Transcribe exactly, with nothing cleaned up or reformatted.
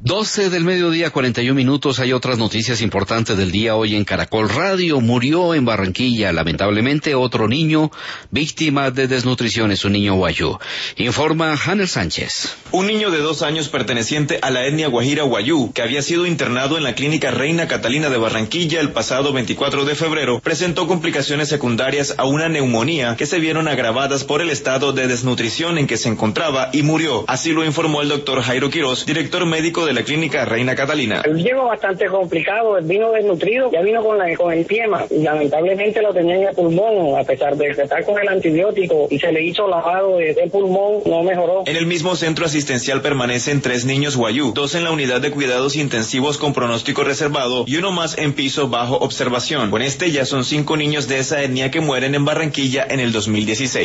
doce del mediodía, cuarenta y un minutos. Hay otras noticias importantes del día hoy en Caracol Radio. Murió en Barranquilla, lamentablemente, otro niño víctima de desnutrición. Es un niño guayú. Informa Hanel Sánchez. Un niño de dos años perteneciente a la etnia guajira guayú, que había sido internado en la clínica Reina Catalina de Barranquilla el pasado veinticuatro de febrero, presentó complicaciones secundarias a una neumonía que se vieron agravadas por el estado de desnutrición en que se encontraba y murió. Así lo informó el doctor Jairo Quiroz, director médico de de la clínica Reina Catalina. Él llegó bastante complicado, él vino desnutrido, ya vino con, la, con el piema y lamentablemente lo tenía en el pulmón, a pesar de estar con el antibiótico y se le hizo lavado de, del pulmón, no mejoró. En el mismo centro asistencial permanecen tres niños guayú, dos en la unidad de cuidados intensivos con pronóstico reservado y uno más en piso bajo observación. Con este ya son cinco niños de esa etnia que mueren en Barranquilla en el dos mil dieciséis.